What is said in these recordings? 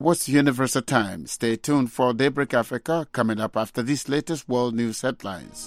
What's Universal Time? Stay tuned for Daybreak Africa coming up after these latest world news headlines.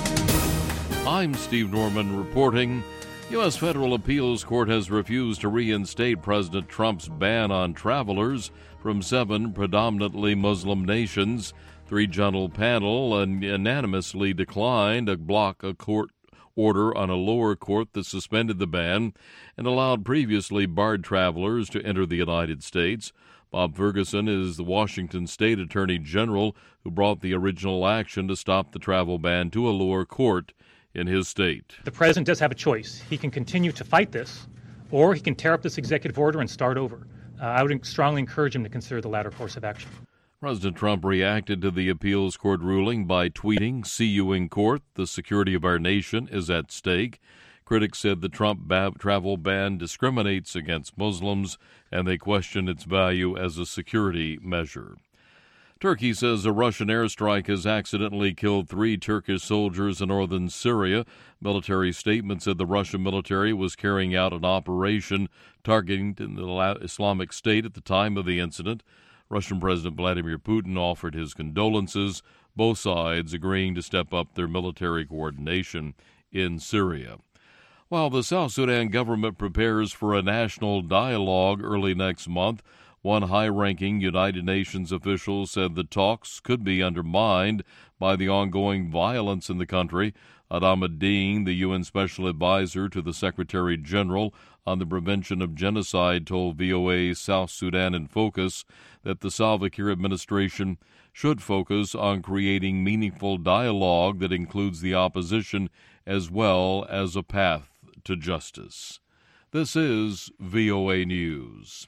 I'm Steve Norman reporting. U.S. Federal Appeals Court has refused to reinstate President Trump's ban on travelers from 7 predominantly Muslim nations. 3-judge panel unanimously declined to block a court order on a lower court that suspended the ban and allowed previously barred travelers to enter the United States. Bob Ferguson is the Washington State Attorney General who brought the original action to stop the travel ban to a lower court in his state. The president does have a choice. He can continue to fight this, or he can tear up this executive order and start over. I would strongly encourage him to consider the latter course of action. President Trump reacted to the appeals court ruling by tweeting, "See you in court. The security of our nation is at stake." Critics said the Trump travel ban discriminates against Muslims, and they question its value as a security measure. Turkey says a Russian airstrike has accidentally killed 3 Turkish soldiers in northern Syria. Military statement said the Russian military was carrying out an operation targeting the Islamic State at the time of the incident. Russian President Vladimir Putin offered his condolences, both sides agreeing to step up their military coordination in Syria. While the South Sudan government prepares for a national dialogue early next month, one high-ranking United Nations official said the talks could be undermined by the ongoing violence in the country. Adama Dean, the UN Special Advisor to the Secretary General on the Prevention of Genocide, told VOA South Sudan in Focus that the Salva Kiir administration should focus on creating meaningful dialogue that includes the opposition as well as a path to justice. This is VOA News.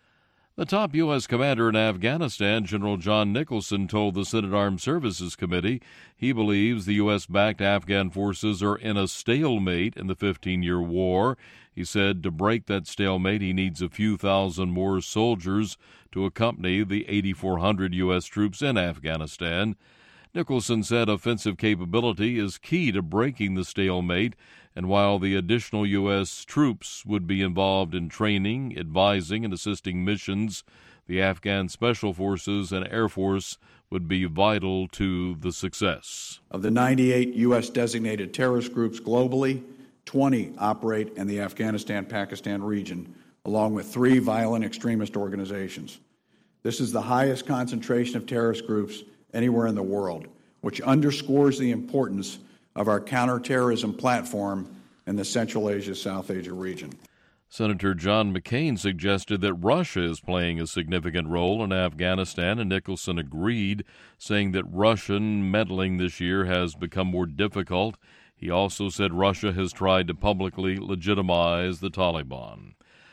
The top U.S. commander in Afghanistan, General John Nicholson, told the Senate Armed Services Committee he believes the U.S.-backed Afghan forces are in a stalemate in the 15-year war. He said to break that stalemate, he needs a few thousand more soldiers to accompany the 8,400 U.S. troops in Afghanistan. Nicholson said offensive capability is key to breaking the stalemate, and while the additional U.S. troops would be involved in training, advising, and assisting missions, the Afghan Special Forces and Air Force would be vital to the success. Of the 98 U.S. designated terrorist groups globally, 20 operate in the Afghanistan-Pakistan region, along with 3 violent extremist organizations. This is the highest concentration of terrorist groups anywhere in the world, which underscores the importance of our counterterrorism platform in the Central Asia-South Asia region. Senator John McCain suggested that Russia is playing a significant role in Afghanistan, and Nicholson agreed, saying that Russian meddling this year has become more difficult. He also said Russia has tried to publicly legitimize the Taliban.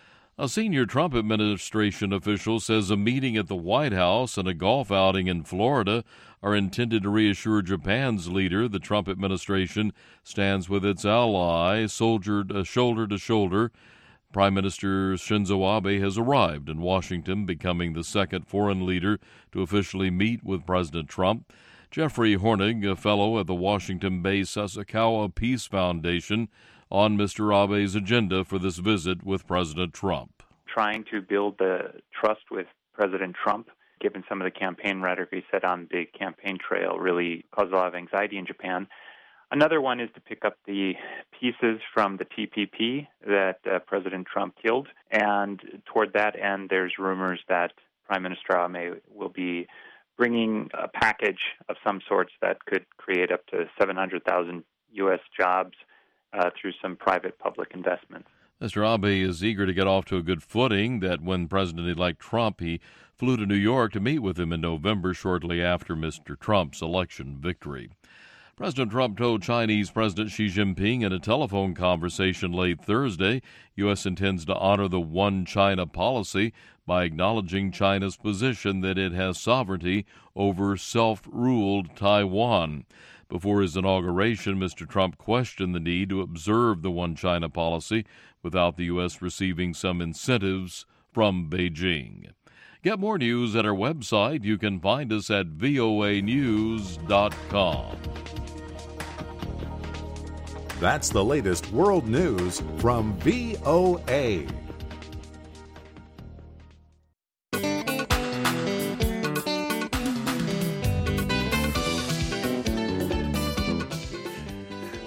A senior Trump administration official says a meeting at the White House and a golf outing in Florida are intended to reassure Japan's leader the Trump administration stands with its ally, shoulder to shoulder. Prime Minister Shinzo Abe has arrived in Washington, becoming the second foreign leader to officially meet with President Trump. Jeffrey Hornig, a fellow at the Washington-based Sasakawa Peace Foundation, on Mr. Abe's agenda for this visit with President Trump. Trying to build the trust with President Trump, given some of the campaign rhetoric he said on the campaign trail, really caused a lot of anxiety in Japan. Another one is to pick up the pieces from the TPP that President Trump killed. And toward that end, there's rumors that Prime Minister Abe will be bringing a package of some sorts that could create up to 700,000 U.S. jobs through some private-public investments. Mr. Abe is eager to get off to a good footing. That when President-elect Trump, he flew to New York to meet with him in November, shortly after Mr. Trump's election victory. President Trump told Chinese President Xi Jinping in a telephone conversation late Thursday, U.S. intends to honor the One China policy by acknowledging China's position that it has sovereignty over self-ruled Taiwan. Before his inauguration, Mr. Trump questioned the need to observe the One China policy without the U.S. receiving some incentives from Beijing. Get more news at our website. You can find us at voanews.com. That's the latest world news from VOA.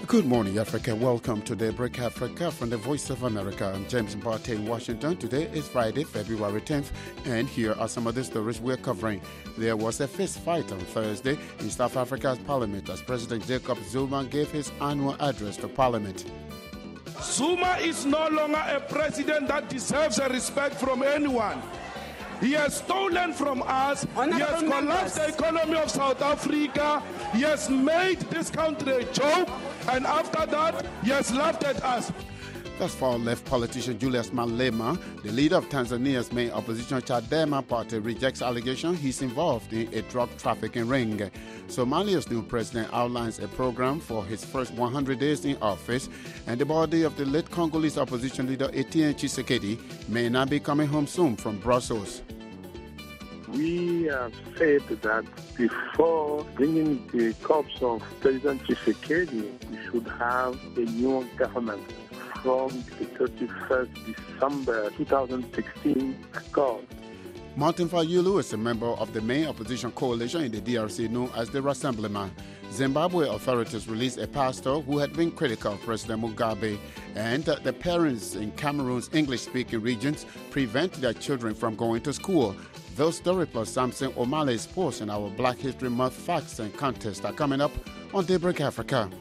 Good morning, Africa. Welcome to Daybreak Africa from the Voice of America. I'm James Mbate in Washington. Today is Friday, February 10th, and here are some of the stories we're covering. There was a fist fight on Thursday in South Africa's parliament as President Jacob Zuma gave his annual address to parliament. Zuma is no longer a president that deserves a respect from anyone. He has stolen from us. He has collapsed the economy of South Africa. He has made this country a joke. And after that, he has laughed at us. That's far-left politician Julius Malema. The leader of Tanzania's main opposition Chadema party rejects allegations he's involved in a drug trafficking ring. Somalia's new president outlines a program for his first 100 days in office, and the body of the late Congolese opposition leader Etienne Tshisekedi may not be coming home soon from Brussels. We have said that before bringing the corpse of President Tshisekedi, we should have a new government from the 31st December 2016 accord. Martin Fayulu is a member of the main opposition coalition in the DRC known as the Rassemblement. Zimbabwe authorities released a pastor who had been critical of President Mugabe, and the parents in Cameroon's English-speaking regions prevent their children from going to school. Those stories plus Samson O'Malley's post in our Black History Month Facts and Contest are coming up on Daybreak Africa.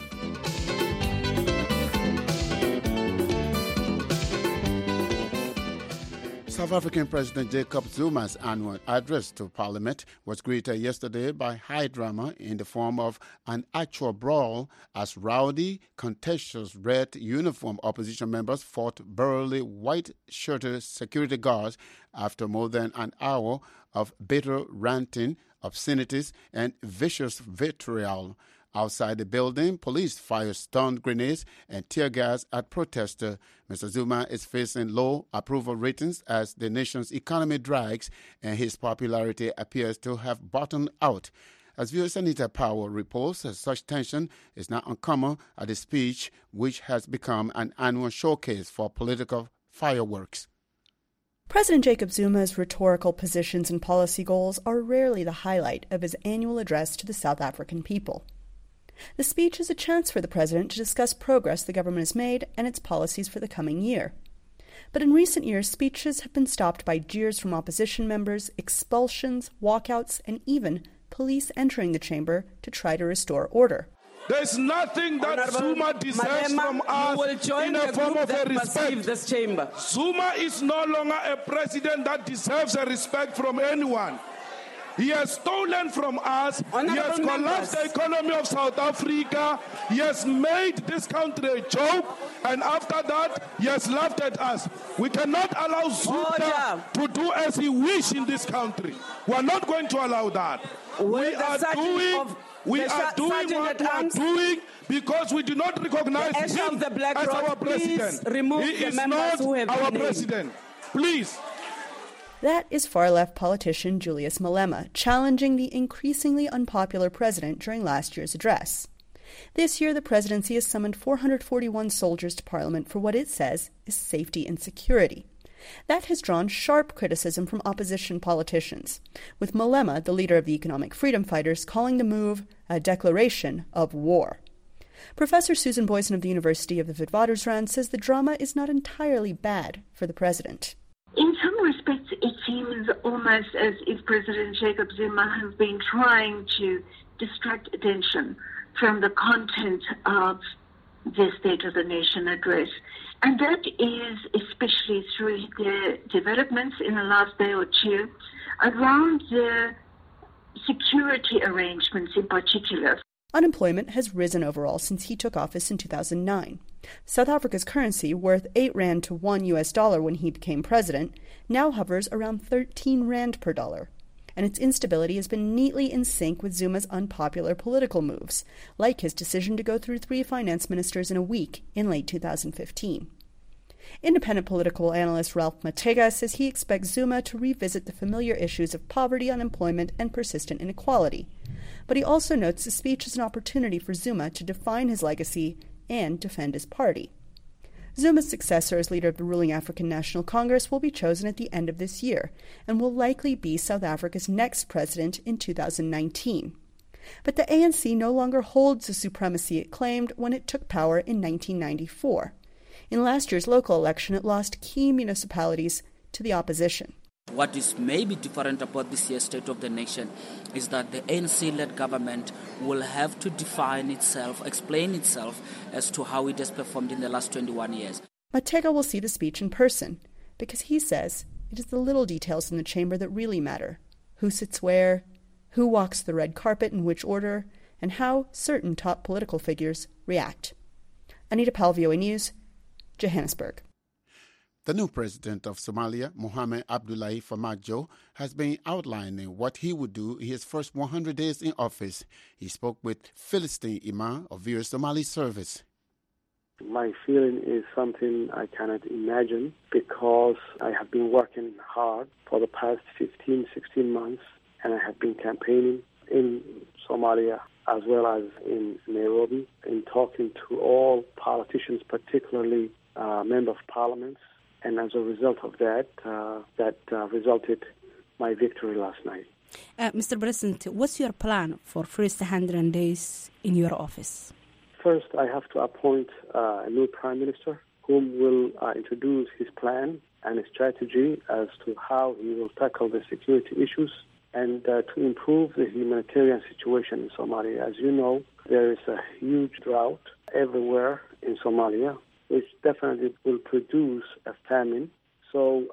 South African President Jacob Zuma's annual address to Parliament was greeted yesterday by high drama in the form of an actual brawl as rowdy, contentious red uniform opposition members fought burly white-shirted security guards after more than an hour of bitter ranting, obscenities, and vicious vitriol. Outside the building, police fired stun grenades and tear gas at protesters. Mr. Zuma is facing low approval ratings as the nation's economy drags and his popularity appears to have bottomed out. As viewers Anita Powell reports, such tension is not uncommon at the speech, which has become an annual showcase for political fireworks. President Jacob Zuma's rhetorical positions and policy goals are rarely the highlight of his annual address to the South African people. The speech is a chance for the president to discuss progress the government has made and its policies for the coming year. But in recent years, speeches have been stopped by jeers from opposition members, expulsions, walkouts, and even police entering the chamber to try to restore order. There's nothing that Zuma deserves from us in a form of a respect. This chamber. Zuma is no longer a president that deserves a respect from anyone. He has stolen from us. He has collapsed the economy of South Africa. He has made this country a joke. And after that, he has laughed at us. We cannot allow Zuma to do as he wishes in this country. We are not going to allow that. We are doing what we are doing because we do not recognize him as our president. He is not our president. Please. That is far-left politician Julius Malema challenging the increasingly unpopular president during last year's address. This year, the presidency has summoned 441 soldiers to Parliament for what it says is safety and security. That has drawn sharp criticism from opposition politicians, with Malema, the leader of the Economic Freedom Fighters, calling the move a declaration of war. Professor Susan Boyson of the University of the Witwatersrand says the drama is not entirely bad for the president. In some respects, it seems almost as if President Jacob Zuma has been trying to distract attention from the content of the State of the Nation address. And that is especially through the developments in the last day or two around the security arrangements in particular. Unemployment has risen overall since he took office in 2009. South Africa's currency, worth 8 rand to $1 when he became president, now hovers around 13 rand per dollar. And its instability has been neatly in sync with Zuma's unpopular political moves, like his decision to go through 3 finance ministers in a week in late 2015. Independent political analyst Ralph Matega says he expects Zuma to revisit the familiar issues of poverty, unemployment, and persistent inequality. But he also notes the speech is an opportunity for Zuma to define his legacy and defend his party. Zuma's successor as leader of the ruling African National Congress will be chosen at the end of this year and will likely be South Africa's next president in 2019. But the ANC no longer holds the supremacy it claimed when it took power in 1994. In last year's local election, it lost key municipalities to the opposition. What is maybe different about this year's State of the Nation is that the ANC-led government will have to define itself, explain itself as to how it has performed in the last 21 years. Matega will see the speech in person because he says it is the little details in the chamber that really matter. Who sits where, who walks the red carpet in which order, and how certain top political figures react. Anita Powell, VOA News, Johannesburg. The new president of Somalia, Mohamed Abdullahi Farmajo, has been outlining what he would do in his first 100 days in office. He spoke with Philistine Imam of VOA Somali Service. My feeling is something I cannot imagine because I have been working hard for the past 15, 16 months, and I have been campaigning in Somalia as well as in Nairobi, in talking to all politicians, particularly members of parliaments. And as a result of that, resulted my victory last night. Mr. President, what's your plan for first 100 days in your office? First, I have to appoint a new prime minister whom will introduce his plan and a strategy as to how he will tackle the security issues and to improve the humanitarian situation in Somalia. As you know, there is a huge drought everywhere in Somalia, which definitely will produce a famine. So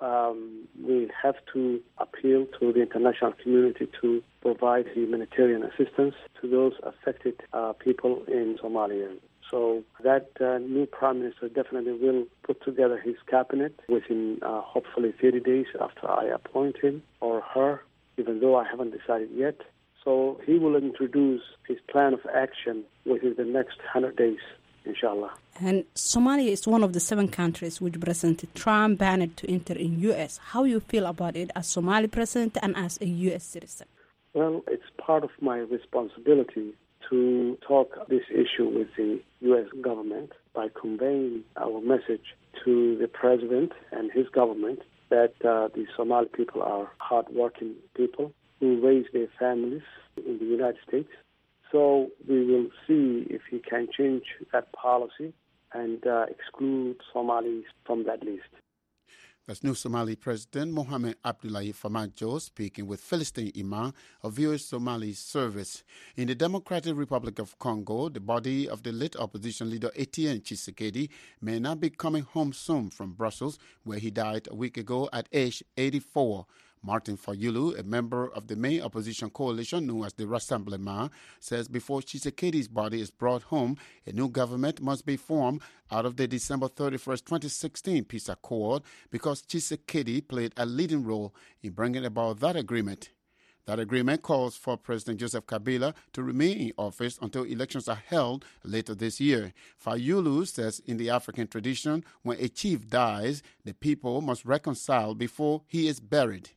we have to appeal to the international community to provide humanitarian assistance to those affected people in Somalia. So that new prime minister definitely will put together his cabinet within hopefully 30 days after I appoint him or her, even though I haven't decided yet. So he will introduce his plan of action within the next 100 days. Inshallah. And Somalia is one of the 7 countries which President Trump banned to enter in U.S. How you feel about it as Somali president and as a U.S. citizen? Well, it's part of my responsibility to talk this issue with the U.S. government by conveying our message to the president and his government that the Somali people are hardworking people who raise their families in the United States. So we will see if he can change that policy and exclude Somalis from that list. That's new Somali President Mohamed Abdullahi Farmajo speaking with Philistine Imam of VOA Somali Service. In the Democratic Republic of Congo, the body of the late opposition leader Etienne Tshisekedi may not be coming home soon from Brussels, where he died a week ago at age 84. Martin Fayulu, a member of the main opposition coalition known as the Rassemblement, says before Tshisekedi's body is brought home, a new government must be formed out of the December 31st, 2016 peace accord because Tshisekedi played a leading role in bringing about that agreement. That agreement calls for President Joseph Kabila to remain in office until elections are held later this year. Fayulu says in the African tradition, when a chief dies, the people must reconcile before he is buried.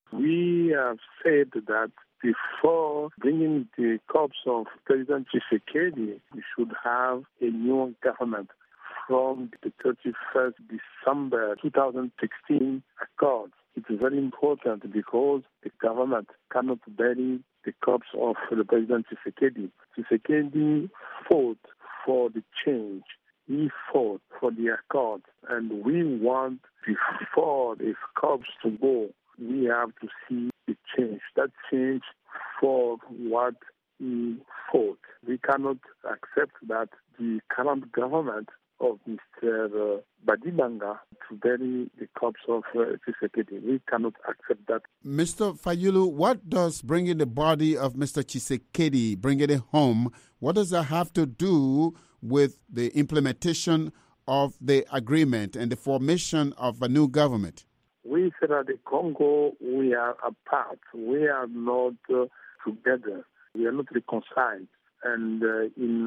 We have said that before bringing the corpse of President Tshisekedi, we should have a new government from the 31st December 2016 accord. It is very important because the government cannot bury the corpse of the President Tshisekedi. Tshisekedi fought for the change. He fought for the accord. And we want, before his corpse to go, we have to see the change. That change for what he fought. We cannot accept that the current government of Mr. Badibanga to bury the corpse of Tshisekedi. We cannot accept that. Mr. Fayulu, what does bringing the body of Mr. Tshisekedi, bringing it home, what does that have to do with the implementation of the agreement and the formation of a new government? We said that the Congo, we are apart. We are not together. We are not reconciled. And in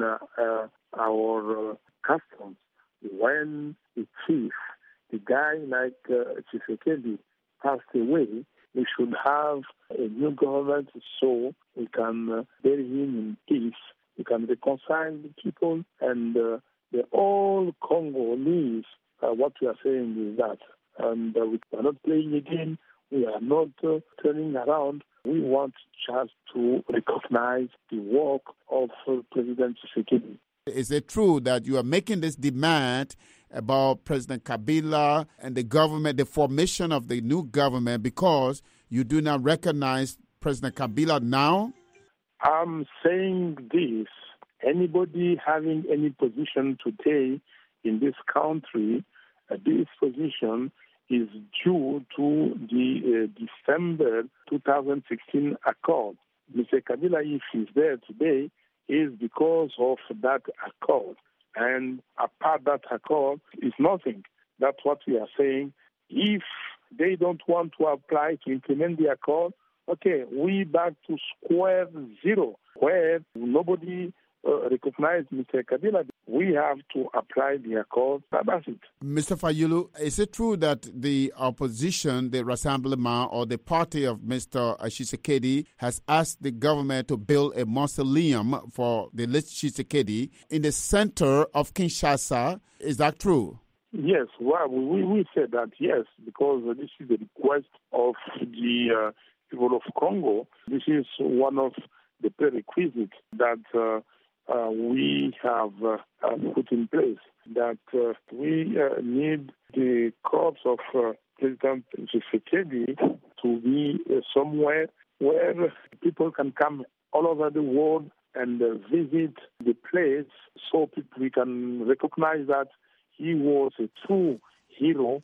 our customs, when a chief, a guy like Tshisekedi, passed away, we should have a new government so we can bury him in peace. We can reconcile the people, and the whole Congo needs what we are saying is that. And we are not playing again We are not turning around. We want just to recognize the work of President Tshisekedi. Is it true that you are making this demand about President Kabila and the government, the formation of the new government, because you do not recognize President Kabila now? I'm saying this. Anybody having any position today in this country, this position is due to the December 2016 accord. Mr. Kabila, if he's there today, is because of that accord. And apart that accord is nothing. That's what we are saying. If they don't want to apply to implement the accord, okay, we back to square zero, where nobody recognize Mr. Kabila. We have to apply the accord. That's it. Mr. Fayulu, is it true that the opposition, the Rassemblement or the party of Mr. Tshisekedi has asked the government to build a mausoleum for the late Tshisekedi in the center of Kinshasa? Is that true? Yes, well, we said that, yes, because this is the request of the people of Congo. This is one of the prerequisites that we have put in place, that we need the corpse of President Tshisekedi to be somewhere where people can come all over the world and visit the place, so we can recognize that he was a true hero.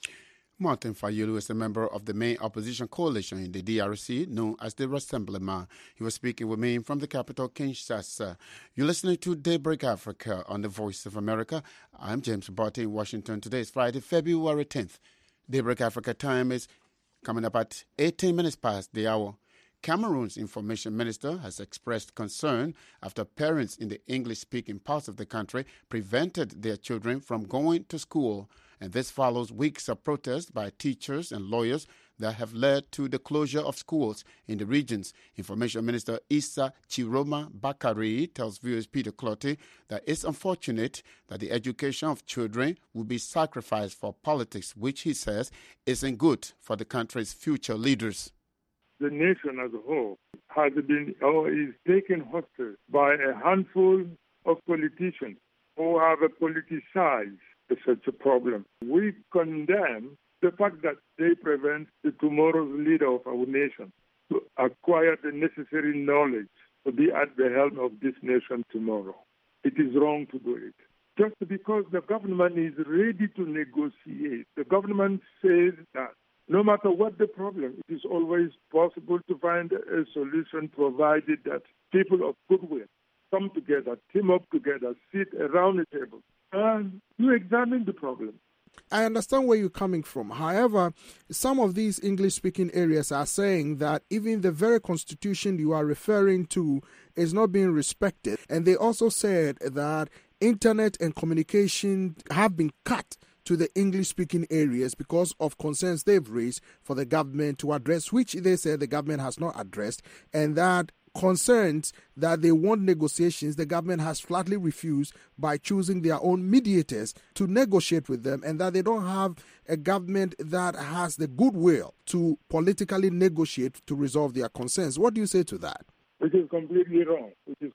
Martin Fayulu is a member of the main opposition coalition in the DRC, known as the Rassemblement. He was speaking with me from the capital, Kinshasa. You're listening to Daybreak Africa on the Voice of America. I'm James Barty in Washington. Today is Friday, February 10th. Daybreak Africa time is coming up at 18 minutes past the hour. Cameroon's information minister has expressed concern after parents in the English-speaking parts of the country prevented their children from going to school. And this follows weeks of protests by teachers and lawyers that have led to the closure of schools in the regions. Information Minister Issa Chiroma Bakari tells viewers Peter Clottey that it's unfortunate that the education of children will be sacrificed for politics, which he says isn't good for the country's future leaders. The nation as a whole has been or is taken hostage by a handful of politicians who have politicized such a problem. We condemn the fact that they prevent the tomorrow's leader of our nation to acquire the necessary knowledge to be at the helm of this nation tomorrow. It is wrong to do it. Just because the government is ready to negotiate, the government says that no matter what the problem, it is always possible to find a solution provided that people of goodwill come together, team up together, sit around the table, and you examine the problem. I understand where you're coming from. However, some of these English-speaking areas are saying that even the very constitution you are referring to is not being respected. And they also said that internet and communication have been cut to the English-speaking areas because of concerns they've raised for the government to address, which they said the government has not addressed, and that concerns that they want negotiations, the government has flatly refused by choosing their own mediators to negotiate with them, and that they don't have a government that has the goodwill to politically negotiate to resolve their concerns. What do you say to that? Which is completely wrong.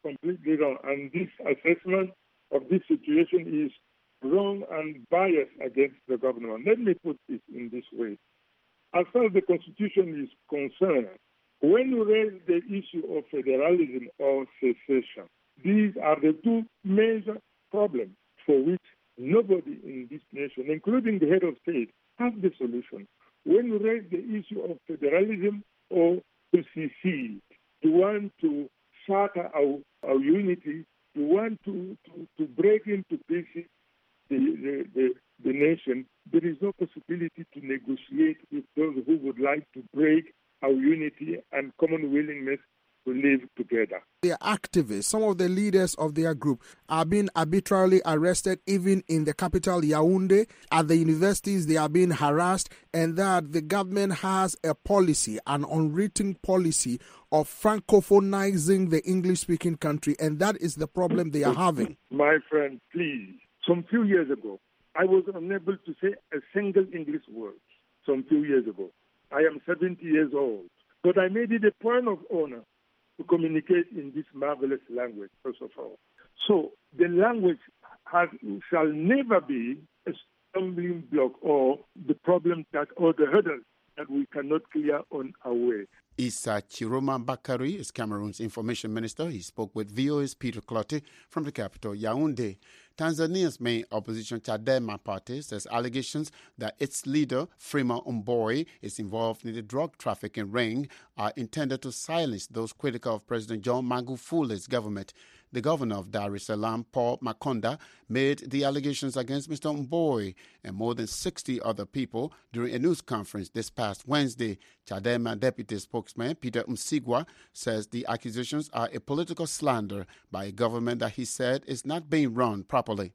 And this assessment of this situation is wrong and biased against the government. Let me put it in this way. As far as the Constitution is concerned, when you raise the issue of federalism or secession, these are the two major problems for which nobody in this nation, including the head of state, has the solution. When you raise the issue of federalism or to secede, you want to shatter our unity, you want to break into pieces the nation, there is no possibility to negotiate with those who would like to break our unity and common willingness to live together. They are activists. Some of the leaders of their group are being arbitrarily arrested even in the capital, Yaoundé. At the universities, they are being harassed, and that the government has a policy, an unwritten policy of francophonizing the English-speaking country, and that is the problem they are having. My friend, please. Some few years ago, I was unable to say a single English word. Some few years ago. I am 70 years old. But I made it a point of honor to communicate in this marvelous language, first of all. So the language shall never be a stumbling block or the problem or the hurdle that we cannot clear on our way. Issa Chiroma Bakari is Cameroon's information minister. He spoke with VOA's Peter Clottey from the capital, Yaoundé. Tanzania's main opposition Chadema party says allegations that its leader, Freeman Mbowe, is involved in the drug trafficking ring are intended to silence those critical of President John Magufuli's government. The governor of Dar es Salaam, Paul Makonda, made the allegations against Mr. Mbowe and more than 60 other people during a news conference this past Wednesday. Chadema deputy spokesman Peter Msigwa says the accusations are a political slander by a government that he said is not being run properly.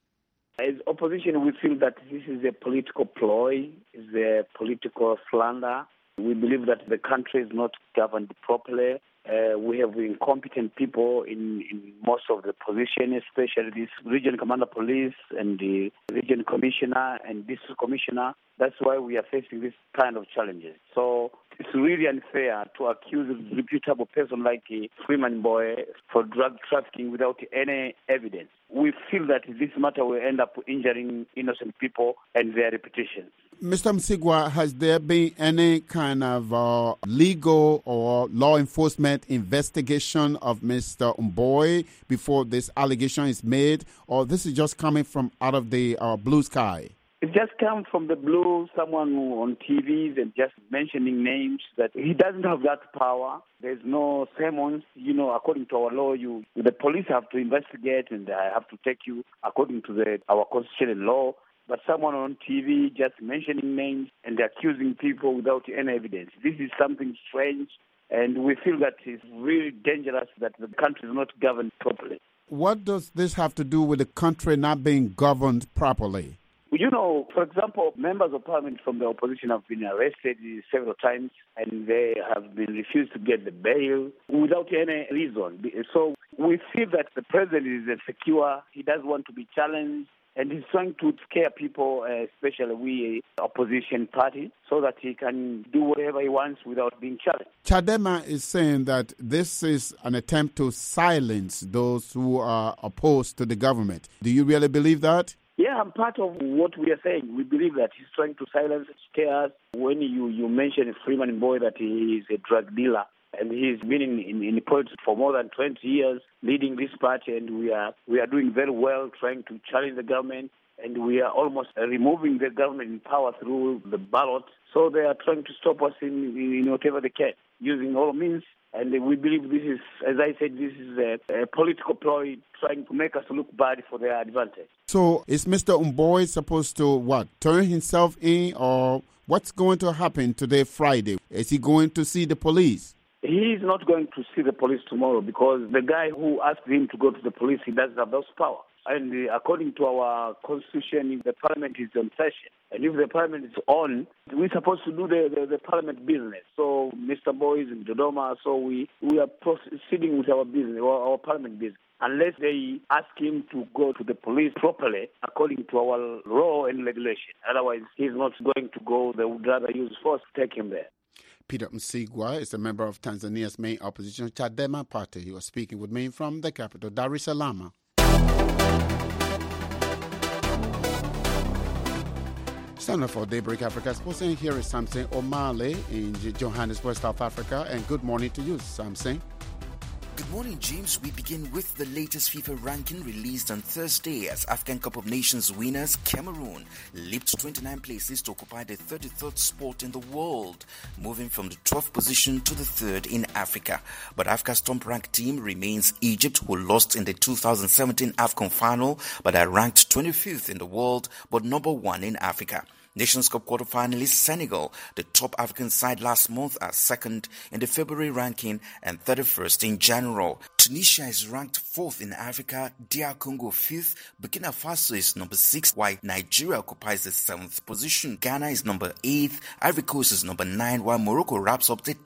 As opposition, we feel that this is a political ploy, is a political slander. We believe that the country is not governed properly. We have incompetent people in most of the positions, especially this region commander police and the region commissioner and district commissioner. That's why we are facing this kind of challenges. So it's really unfair to accuse a reputable person like Freeman Mbowe for drug trafficking without any evidence. We feel that this matter will end up injuring innocent people and their reputations. Mr. Msigwa, has there been any kind of legal or law enforcement investigation of Mr. Mbowe before this allegation is made, or this is just coming from out of the blue sky? It just comes from the blue, someone on TVs and just mentioning names that he doesn't have that power. There's no summons. According to our law, the police have to investigate and I have to take you according to our constitutional law. But someone on TV just mentioning names and accusing people without any evidence. This is something strange, and we feel that it's really dangerous that the country is not governed properly. What does this have to do with the country not being governed properly? For example, members of parliament from the opposition have been arrested several times and they have been refused to get the bail without any reason. So we feel that the president is insecure. He doesn't want to be challenged. And he's trying to scare people, especially we opposition party, so that he can do whatever he wants without being challenged. Chadema is saying that this is an attempt to silence those who are opposed to the government. Do you really believe that? Yeah, I'm part of what we are saying. We believe that he's trying to silence, scare us. When you mention Freeman Mbowe that he is a drug dealer, and he's been in politics for more than 20 years, leading this party, and we are doing very well trying to challenge the government, and we are almost removing the government in power through the ballot. So they are trying to stop us in whatever they can, using all means. And we believe this is, as I said, this is a political ploy trying to make us look bad for their advantage. So is Mr. Mbowe supposed to, turn himself in, or what's going to happen today, Friday? Is he going to see the police? He is not going to see the police tomorrow because the guy who asked him to go to the police, he doesn't have those powers. And according to our constitution, if the parliament is on session, and if the parliament is on, we're supposed to do the parliament business. So Mr. Mbowe is in Dodoma, so we are proceeding with our business, our parliament business, unless they ask him to go to the police properly according to our law and regulation. Otherwise, he's not going to go. They would rather use force to take him there. Peter Msigwa is a member of Tanzania's main opposition Chadema party. He was speaking with me from the capital, Dar es Salaam. Stand up for Daybreak Africa Sports, and here is Samson Omale in Johannesburg, South Africa. And good morning to you, Samson. Good morning, James. We begin with the latest FIFA ranking released on Thursday as African Cup of Nations winners Cameroon leaped 29 places to occupy the 33rd spot in the world, moving from the 12th position to the 3rd in Africa. But Africa's top-ranked team remains Egypt, who lost in the 2017 AFCON final but are ranked 25th in the world but number 1 in Africa. Nations Cup quarterfinalist Senegal, the top African side last month, are second in the February ranking and 31st in general. Tunisia is ranked 4th in Africa, DR Congo 5th, Burkina Faso is number 6, while Nigeria occupies the 7th position. Ghana is number 8th, Ivory Coast is number 9, while Morocco wraps up the top 10.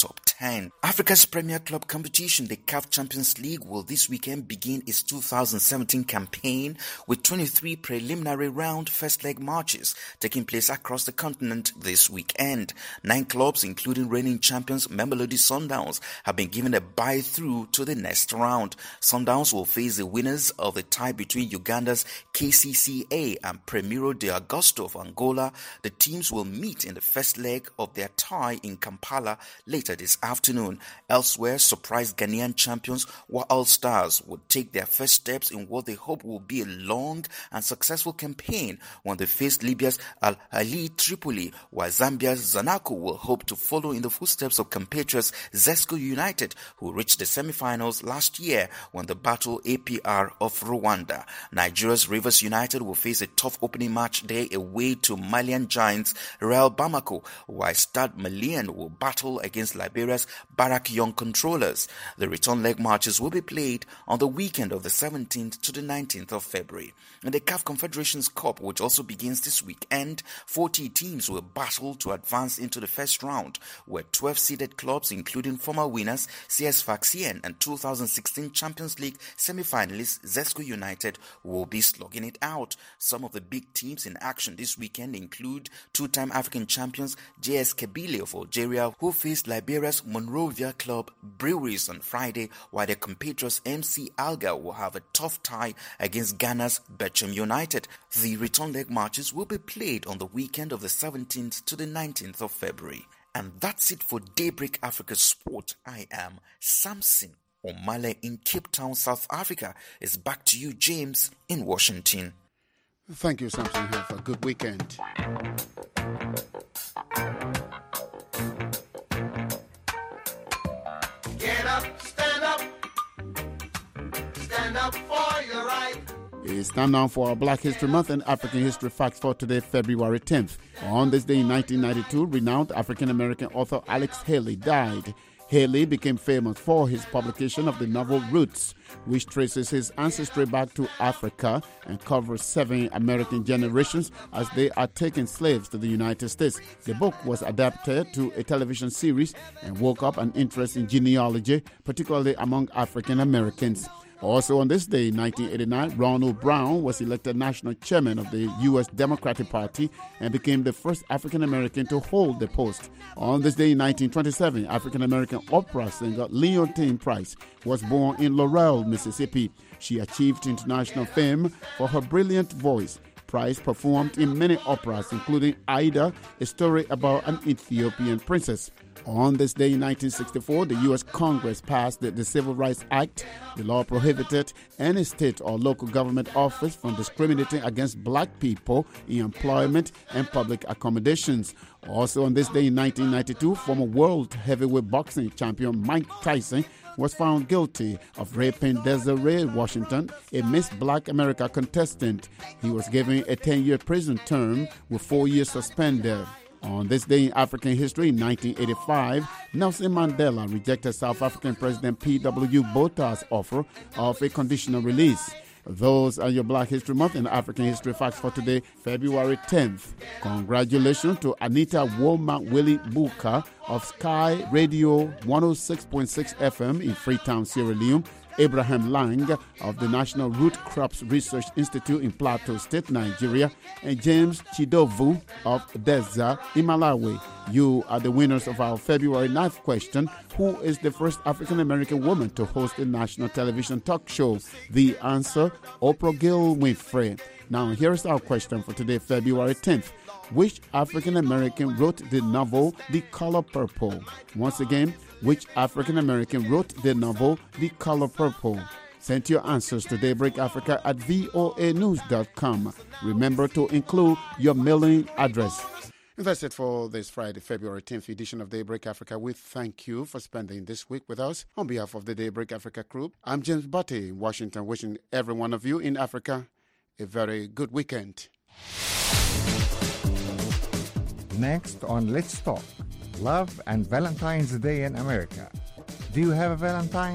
hand. Africa's premier club competition, the CAF Champions League, will this weekend begin its 2017 campaign with 23 preliminary round first leg matches taking place across the continent this weekend. 9 clubs, including reigning champions Mamelodi Sundowns, have been given a bye through to the next round. Sundowns will face the winners of the tie between Uganda's KCCA and Primeiro de Agosto of Angola. The teams will meet in the first leg of their tie in Kampala later this afternoon. Elsewhere, surprise Ghanaian champions All Stars would take their first steps in what they hope will be a long and successful campaign when they face Libya's Al Ahly Tripoli, while Zambia's Zanaco will hope to follow in the footsteps of compatriots Zesco United, who reached the semi-finals last year when they battled APR of Rwanda. Nigeria's Rivers United will face a tough opening match day away to Malian giants Real Bamako, while Stade Malien will battle against Liberia's Barak Young Controllers. The return leg matches will be played on the weekend of the 17th to the 19th of February. In the CAF Confederations Cup, which also begins this weekend, 40 teams will battle to advance into the first round, where 12-seeded clubs, including former winners CS Sfaxien and 2016 Champions League semi-finalists Zesco United, will be slugging it out. Some of the big teams in action this weekend include two-time African champions JS Kabylie of Algeria, who faced Liberia's Monrovia club Breweries on Friday, while their compatriots MC Alger will have a tough tie against Ghana's Bechem United. The return leg matches will be played on the weekend of the 17th to the 19th of February. And that's it for Daybreak Africa Sport. I am Samson Omale in Cape Town, South Africa. It's back to you, James, in Washington. Thank you, Samson. Have a good weekend. Get up, stand up. Stand up for your right. It's time now for our Black History Month and African History Facts for today, February 10th. On this day in 1992, renowned African-American author Alex Haley died. Haley became famous for his publication of the novel Roots, which traces his ancestry back to Africa and covers 7 American generations as they are taking slaves to the United States. The book was adapted to a television series and woke up an interest in genealogy, particularly among African Americans. Also on this day in 1989, Ronald Brown was elected national chairman of the U.S. Democratic Party and became the first African-American to hold the post. On this day in 1927, African-American opera singer Leontine Price was born in Laurel, Mississippi. She achieved international fame for her brilliant voice. Price performed in many operas, including Aida, a story about an Ethiopian princess. On this day in 1964, the U.S. Congress passed the Civil Rights Act. The law prohibited any state or local government office from discriminating against black people in employment and public accommodations. Also on this day in 1992, former world heavyweight boxing champion Mike Tyson was found guilty of raping Desiree Washington, a Miss Black America contestant. He was given a 10-year prison term with 4 years suspended. On this day in African history, in 1985, Nelson Mandela rejected South African President P.W. Botha's offer of a conditional release. Those are your Black History Month and African History Facts for today, February 10th. Congratulations to Anita Woma-Willie Buka of Sky Radio 106.6 FM in Freetown, Sierra Leone, Abraham Lang of the National Root Crops Research Institute in Plateau State, Nigeria, and James Chidovu of Deza in Malawi. You are the winners of our February 9th question. Who is the first African-American woman to host a national television talk show? The answer, Oprah Gill Winfrey. Now, here's our question for today, February 10th. Which African-American wrote the novel The Color Purple? Once again, which African-American wrote the novel The Color Purple? Send your answers to Daybreak Africa at voanews.com. Remember to include your mailing address. And that's it for this Friday, February 10th edition of Daybreak Africa. We thank you for spending this week with us. On behalf of the Daybreak Africa crew, I'm James Butte in Washington, wishing every one of you in Africa a very good weekend. Next on Let's Talk, Love and Valentine's Day in America. Do you have a Valentine?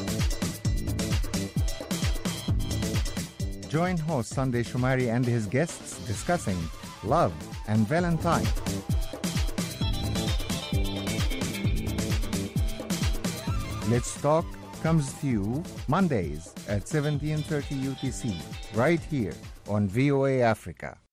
Join host Sunday Shumari and his guests discussing love and Valentine. Let's Talk comes to you Mondays at 17:30 UTC, right here on VOA Africa.